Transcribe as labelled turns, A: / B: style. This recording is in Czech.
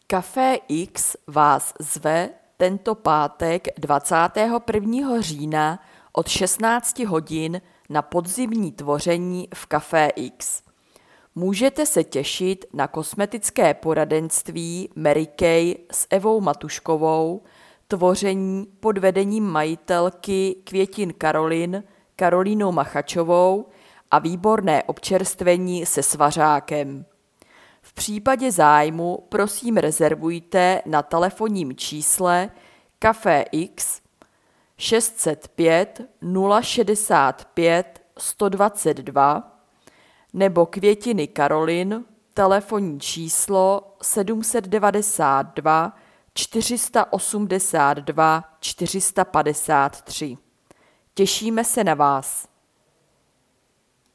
A: Café X vás zve tento pátek 21. října od 16 hodin na podzimní tvoření v Café X. Můžete se těšit na kosmetické poradenství Mary Kay s Evou Matuškovou, tvoření pod vedením majitelky Květin Karolínou Machačovou a výborné občerstvení se svařákem. V případě zájmu prosím rezervujte na telefonním čísle Café X 605 065 122 nebo Květiny Karolin, telefonní číslo 792 482 453. Těšíme se na vás.